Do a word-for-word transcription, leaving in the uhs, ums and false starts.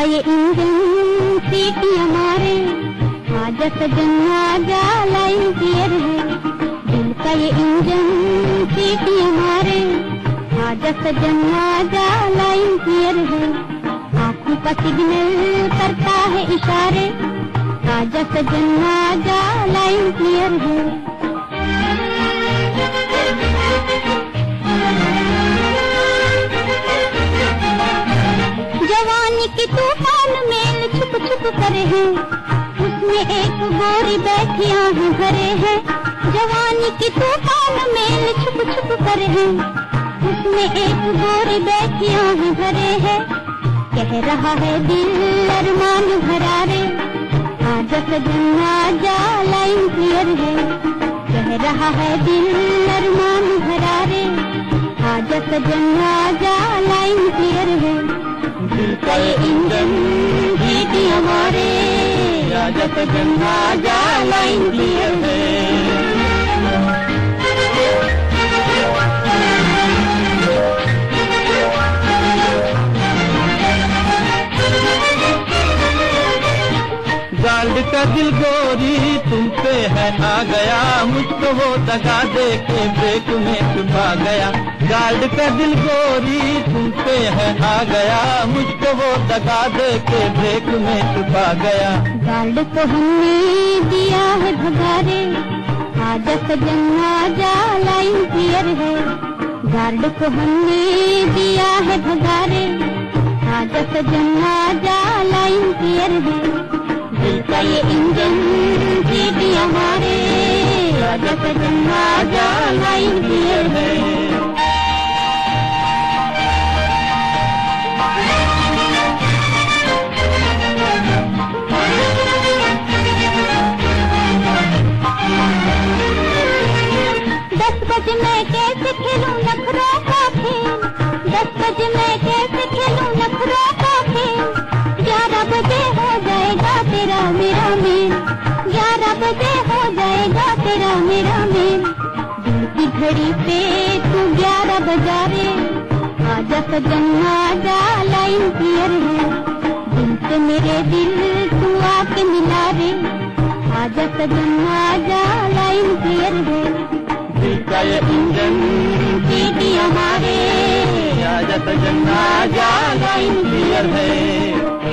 ये इंजन सीटियां मारे, आजा सजन आजा लाइन क्लियर है। दिल का ये इंजन सीटियां मारे, आजा सजन आजा लाइन क्लियर है। आँखों का सिग्नल करता है इशारे, आजा सजन आजा लाइन क्लियर है। जवानी की तूफान मेल छुप छुप करे हैं, उसमें एक गोरी बैठी आँखें भरे हैं। जवानी की तूफान मेल छुप छुप करे हैं, उसमें एक गोरी बैठी आँखें भरे हैं। कह रहा है दिल अरमान भरा रे, आजा सजन आजा लाइन क्लियर है। कह रहा है दिल अरमान भरा रे, आजा सजन आजा लाइन क्लियर है। दिल का ये इंजन सीटियां मारे, आजा सजन आजा लाइन क्लियर है। गार्ड का दिल गोरी तुम पे है आ गया, मुझको वो दगा दे के ब्रेक में छुपा गया। गार्ड का दिल गोरी तुम पे है आ गया, मुझको वो दगा दे के ब्रेक में छुपा गया। गार्ड को हमने दिया है भगारे, आजा सजन आजा लाइन क्लियर है। गार्ड को हमने दिया है भगारे, आजा सजन आजा लाइन क्लियर है। दिल का ये इंजन सीटियां मारे, आजा सजन आजा लाइन क्लियर है। दस बजे मैं कैसे खेलूं नखरों का खेल, दस बजे मैं कैसे खेलूं नखरों का खेल। ग्यारह बजे हो जाएगा तेरा मेरा मेल, ग्यारह बजे हो जाएगा तेरा मेरा मेल। दिल की घड़ी पे तू ग्यारह बजा रे, आजा सजन आजा लाइन क्लियर है। दिल से मेरे दिल तू आके मिला रे, आजा सजन आजा लाइन क्लियर है। दिल का ये इंजन सीटियां मारे, आजा सजन आजा लाइन क्लियर है।